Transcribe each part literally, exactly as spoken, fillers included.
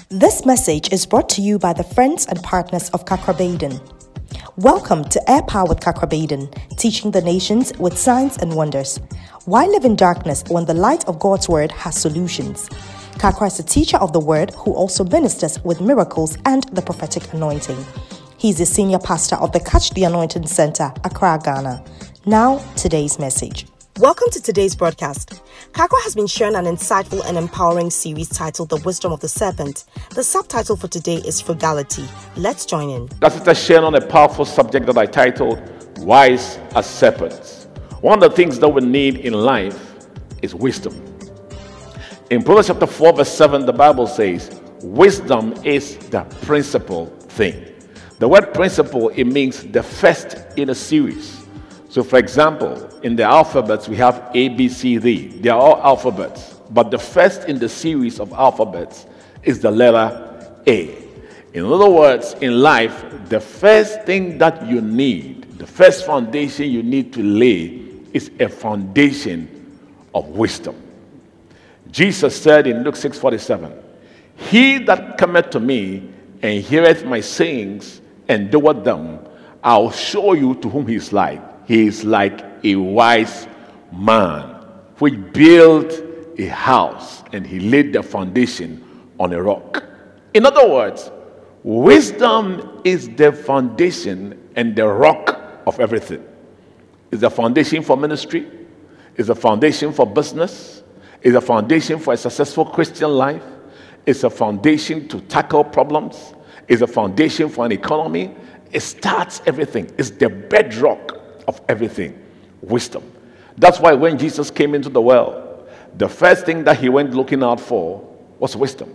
This message is brought to you by the friends and partners of Kakrabaden. Welcome to Air Power with Kakrabaden, teaching the nations with signs and wonders. Why live in darkness when the light of God's word has solutions? Kakra is a teacher of the word who also ministers with miracles and the prophetic anointing. He's the senior pastor of the Catch the Anointing Center, Accra, Ghana. Now, today's message. Welcome to today's broadcast. Kakra has been sharing an insightful and empowering series titled The Wisdom of the Serpent. The subtitle for today is Frugality. Let's join in. That is a share on a powerful subject that I titled Wise as Serpents. One of the things that we need in life is wisdom. In Proverbs chapter four verse seven, the Bible says, wisdom is the principal thing. The word principal, it means the first in a series. So for example, in the alphabets, we have A, B, C, D. They are all alphabets. But the first in the series of alphabets is the letter A. In other words, in life, the first thing that you need, the first foundation you need to lay is a foundation of wisdom. Jesus said in Luke six forty-seven, he that cometh to me and heareth my sayings and doeth them, I'll show you to whom he is like. He is like a wise man which built a house and he laid the foundation on a rock. In other words, wisdom is the foundation and the rock of everything. It's the foundation for ministry. It's the foundation for business. It's a foundation for a successful Christian life. It's a foundation to tackle problems. It's a foundation for an economy. It starts everything. It's the bedrock of everything. Wisdom. That's why when Jesus came into the world, the first thing that he went looking out for was wisdom.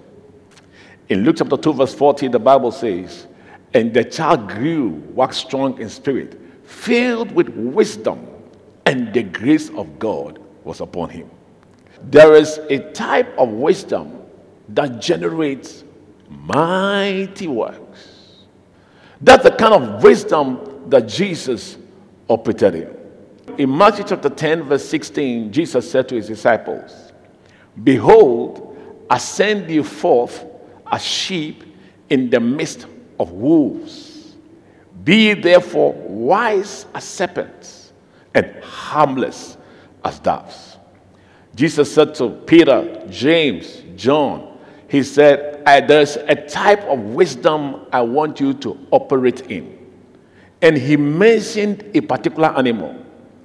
In Luke chapter two verse forty, the Bible says, and the child grew, waxed strong in spirit, filled with wisdom, and the grace of God was upon him. There is a type of wisdom that generates mighty works. That's the kind of wisdom that Jesus operated in. In Matthew chapter ten, verse sixteen, Jesus said to his disciples, behold, I send you forth as sheep in the midst of wolves. Be ye therefore wise as serpents and harmless as doves. Jesus said to Peter, James, John, he said, there's a type of wisdom I want you to operate in. And he mentioned a particular animal.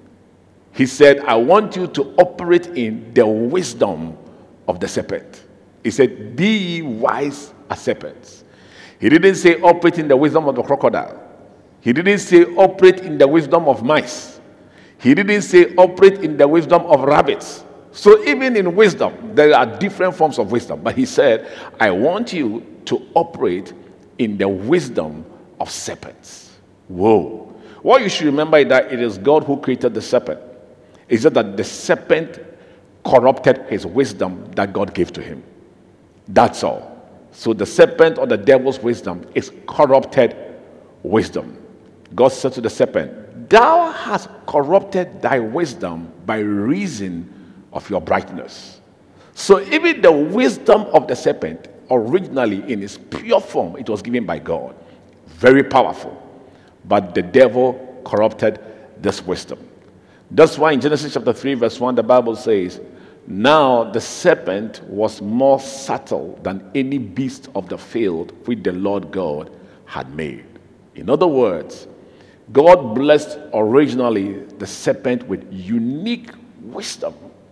He said, I want you to operate in the wisdom of the serpent. He said, be ye wise as serpents. He didn't say operate in the wisdom of the crocodile. He didn't say operate in the wisdom of mice. He didn't say operate in the wisdom of rabbits. So even in wisdom, there are different forms of wisdom. But he said, I want you to operate in the wisdom of serpents. Whoa. What you should remember is that it is God who created the serpent. It's just that the serpent corrupted his wisdom that God gave to him. That's all. So the serpent or the devil's wisdom is corrupted wisdom. God said to the serpent, thou hast corrupted thy wisdom by reason of your brightness. So even the wisdom of the serpent, originally in its pure form, it was given by God. Very powerful. But the devil corrupted this wisdom. That's why in Genesis chapter three verse one, the Bible says, now the serpent was more subtle than any beast of the field which the Lord God had made. In other words, God blessed originally the serpent with unique wisdom,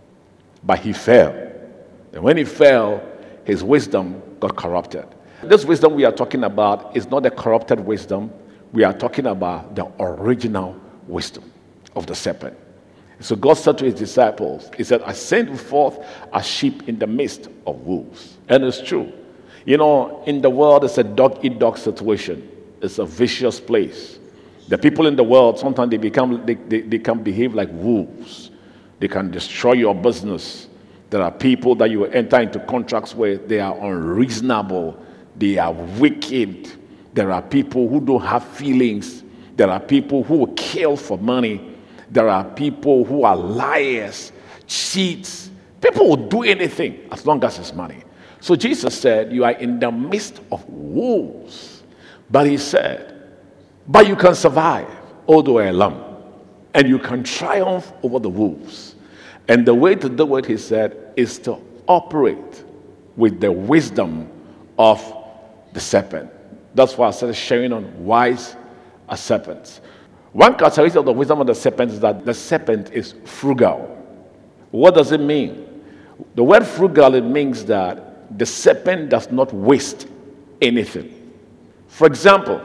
but he fell. And when he fell, his wisdom got corrupted. This wisdom we are talking about is not the corrupted wisdom. We are talking about the original wisdom of the serpent. So God said to his disciples, he said, I send you forth as sheep in the midst of wolves. And it's true. You know, in the world, it's a dog-eat-dog situation. It's a vicious place. The people in the world, sometimes they become they, they, they can behave like wolves. They can destroy your business. There are people that you enter into contracts with, they are unreasonable. They are wicked. There are people who don't have feelings. There are people who will kill for money. There are people who are liars, cheats. People will do anything as long as it's money. So Jesus said, you are in the midst of wolves. But he said, but you can survive, although a lamb, and you can triumph over the wolves. And the way to do it, he said, is to operate with the wisdom of the serpent. That's why I started sharing on wise as serpents. One characteristic of the wisdom of the serpent is that the serpent is frugal. What does it mean? The word frugal, it means that the serpent does not waste anything. For example,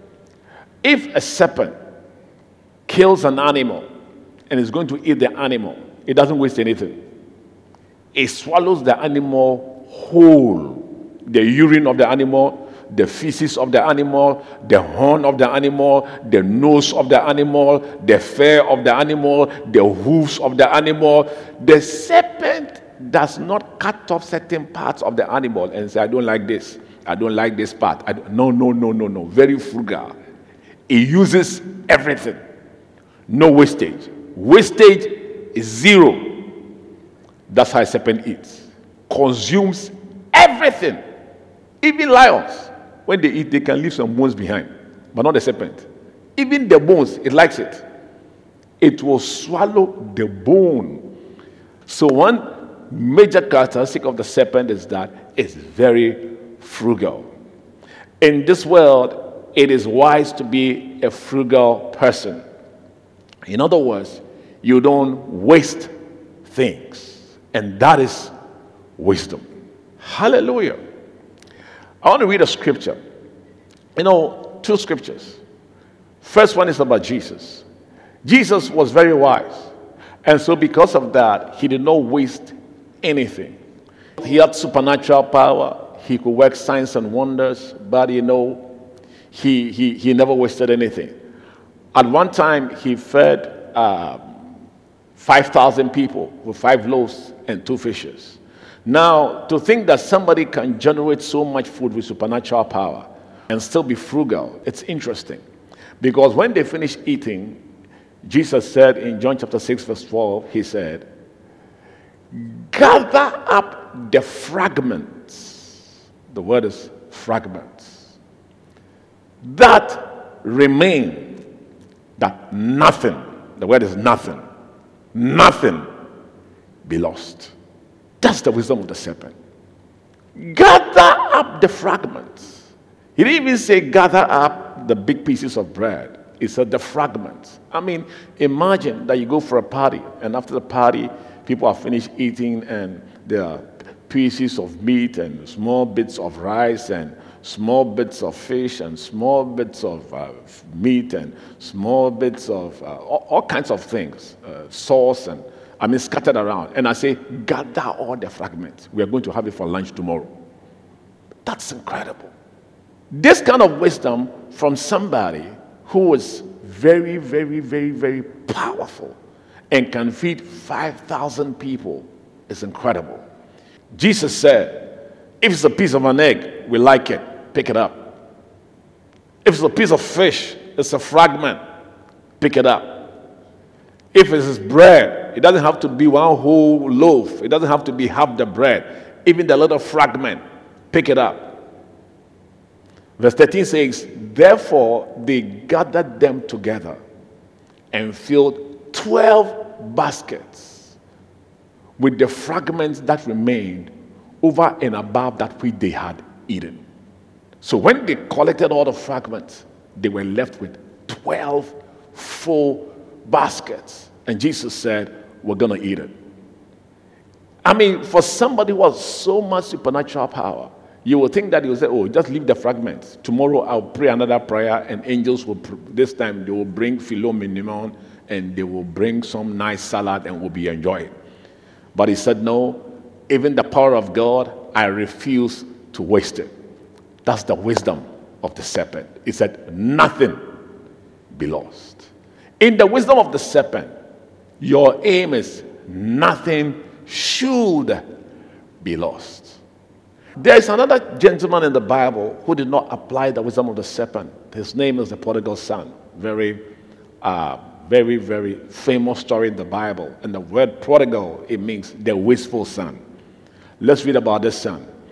if a serpent kills an animal and is going to eat the animal, it doesn't waste anything. It swallows the animal whole. The urine of the animal, the feces of the animal, the horn of the animal, the nose of the animal, the fur of the animal, the hooves of the animal. The serpent does not cut off certain parts of the animal and say, I don't like this. I don't like this part. I don't. No, no, no, no, no. Very frugal. It uses everything. No wastage. Wastage is zero. That's how a serpent eats. Consumes everything. Even lions, when they eat, they can leave some bones behind, but not the serpent. Even the bones, it likes it. It will swallow the bone. So one major characteristic of the serpent is that it's very frugal. In this world, it is wise to be a frugal person. In other words, you don't waste things. And that is wisdom. Hallelujah. I want to read a scripture. You know, two scriptures. First one is about Jesus. Jesus was very wise. And so because of that, he did not waste anything. He had supernatural power. He could work signs and wonders. But, you know, he, he, he never wasted anything. At one time, he fed uh, five thousand people with five loaves and two fishes. Now, to think that somebody can generate so much food with supernatural power and still be frugal, it's interesting. Because when they finished eating, Jesus said in John chapter six, verse twelve, he said, gather up the fragments. The word is fragments. That remain, that nothing, the word is nothing, nothing be lost. That's the wisdom of the serpent. Gather up the fragments. He didn't even say gather up the big pieces of bread. He said the fragments. I mean, imagine that you go for a party, and after the party, people are finished eating, and there are pieces of meat and small bits of rice and small bits of fish and small bits of uh, meat and small bits of uh, all, all kinds of things, uh, sauce and I mean, scattered around. And I say, gather all the fragments. We are going to have it for lunch tomorrow. That's incredible. This kind of wisdom from somebody who was very, very, very, very powerful and can feed five thousand people is incredible. Jesus said, if it's a piece of an egg, we like it, pick it up. If it's a piece of fish, it's a fragment, pick it up. If it's bread, it doesn't have to be one whole loaf. It doesn't have to be half the bread. Even the little fragment, pick it up. Verse thirteen says, therefore they gathered them together and filled twelve baskets with the fragments that remained over and above that which they had eaten. So when they collected all the fragments, they were left with twelve full baskets. And Jesus said, we're going to eat it. I mean, for somebody who has so much supernatural power, you will think that he will say, oh, just leave the fragments. Tomorrow I'll pray another prayer, and angels will, this time they will bring filet mignon, and they will bring some nice salad, and we'll be enjoying. But he said, no, even the power of God, I refuse to waste it. That's the wisdom of the serpent. He said, nothing be lost. In the wisdom of the serpent, your aim is nothing should be lost. There is another gentleman in the Bible who did not apply the wisdom of the serpent. His name is the prodigal son. Very, uh, very, very famous story in the Bible. And the word prodigal, it means the wasteful son. Let's read about this son.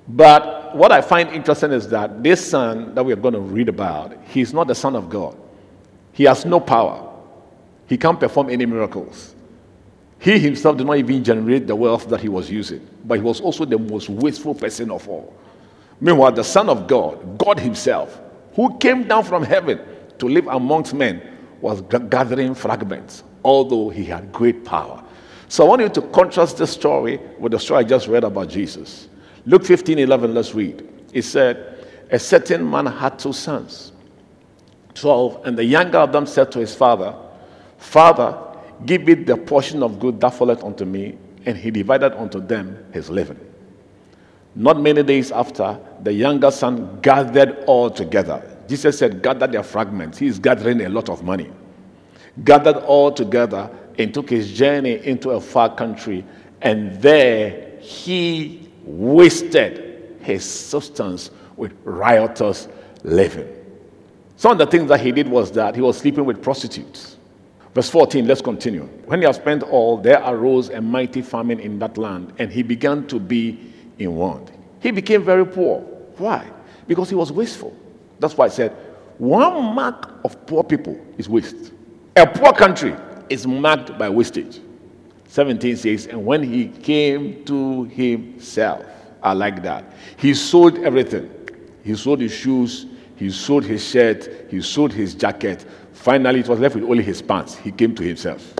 But what I find interesting is that this son that we are going to read about, he's not the son of God. He has no power. He can't perform any miracles. He himself did not even generate the wealth that he was using. But he was also the most wasteful person of all. Meanwhile, the Son of God, God himself, who came down from heaven to live amongst men, was g- gathering fragments, although he had great power. So I want you to contrast this story with the story I just read about Jesus. Luke fifteen eleven, let's read. It said, a certain man had two sons, twelve, and the younger of them said to his father, Father, give me the portion of good that falleth unto me. And he divided unto them his living. Not many days after, the younger son gathered all together. Jesus said, gather their fragments. He is gathering a lot of money. Gathered all together and took his journey into a far country. And there he wasted his substance with riotous living. Some of the things that he did was that he was sleeping with prostitutes. Verse fourteen, let's continue. When he had spent all, there arose a mighty famine in that land, and he began to be in want. He became very poor. Why? Because he was wasteful. That's why I said, one mark of poor people is waste. A poor country is marked by wastage. seventeen says, and when he came to himself, I like that. He sold everything. He sold his shoes, he sold his shirt, he sold his jacket. Finally, it was left with only his pants. He came to himself.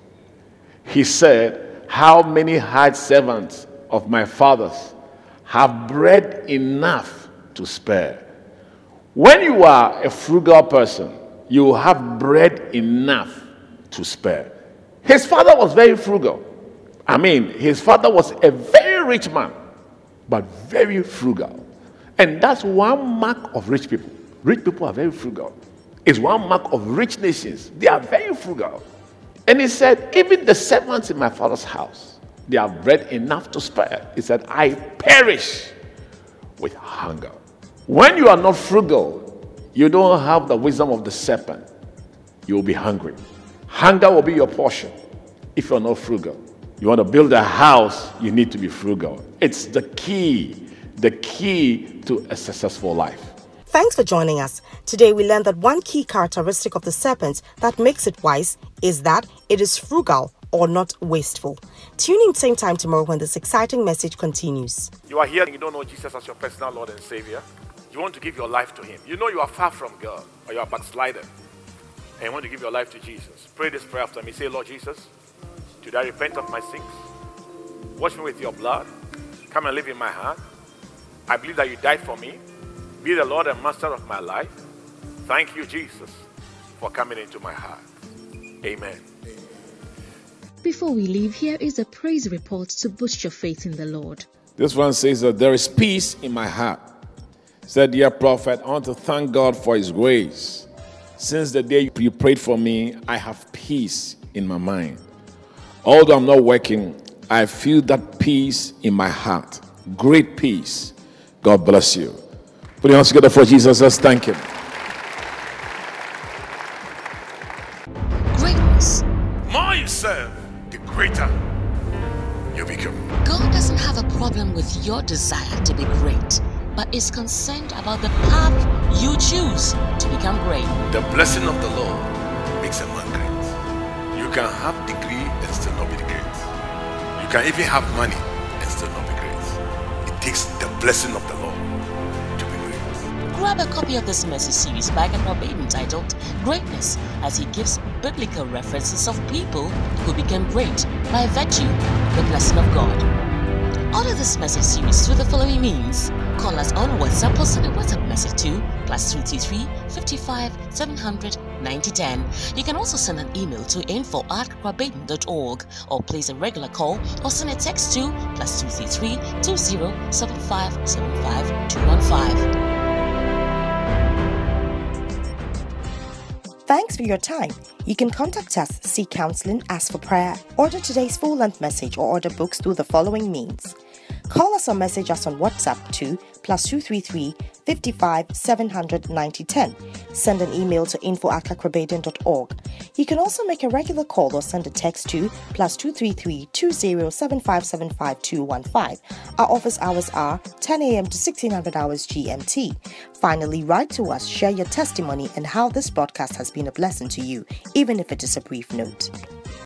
He said, how many hired servants of my father's have bread enough to spare? When you are a frugal person, you have bread enough to spare. His father was very frugal. I mean, his father was a very rich man, but very frugal. And that's one mark of rich people. Rich people are very frugal. It's one mark of rich nations. They are very frugal. And he said, even the servants in my father's house, they have bread enough to spare. He said, I perish with hunger. When you are not frugal, you don't have the wisdom of the serpent. You will be hungry. Hunger will be your portion if you're not frugal. You want to build a house, you need to be frugal. It's the key, the key to a successful life. Thanks for joining us. Today we learned that one key characteristic of the serpent that makes it wise is that it is frugal or not wasteful. Tune in same time tomorrow when this exciting message continues. You are here and you don't know Jesus as your personal Lord and Savior. You want to give your life to Him. You know you are far from God or you are backslided and you want to give your life to Jesus. Pray this prayer after me. Say, Lord Jesus, today I repent of my sins. Wash me with your blood. Come and live in my heart. I believe that you died for me. Be the Lord and Master of my life. Thank you, Jesus, for coming into my heart. Amen. Before we leave, here is a praise report to boost your faith in the Lord. This one says that there is peace in my heart. Said, dear prophet, I want to thank God for His grace. Since the day you prayed for me, I have peace in my mind. Although I'm not working, I feel that peace in my heart. Great peace. God bless you. Put your hands together for Jesus. Let's thank Him. Greatness. The more you serve, the greater you become. God doesn't have a problem with your desire to be great, but is concerned about the path you choose to become great. The blessing of the Lord makes a man great. You can have degree and still not be great. You can even have money and still not be great. It takes the blessing of the Lord. Grab a copy of this message series by Kakra Baden titled Greatness, as he gives biblical references of people who became great by virtue of the blessing of God. Order this message series through the following means. Call us on WhatsApp or send a WhatsApp message to plus two three three, five five, seven hundred, ninety ten. You can also send an email to info at kakra baden dot org or place a regular call or send a text to plus two three three, two zero seven five seven five two one five. Thanks for your time. You can contact us, seek counseling, ask for prayer, order today's full-length message, or order books through the following means. Call us or message us on WhatsApp to plus two three three, five five, seven hundred, ninety ten. Send an email to info at kakrabaden dot org. You can also make a regular call or send a text to plus two three three, two zero seven five seven five two one five. Our office hours are ten a.m. to sixteen hundred hours G M T. Finally, write to us, share your testimony and how this broadcast has been a blessing to you, even if it is a brief note.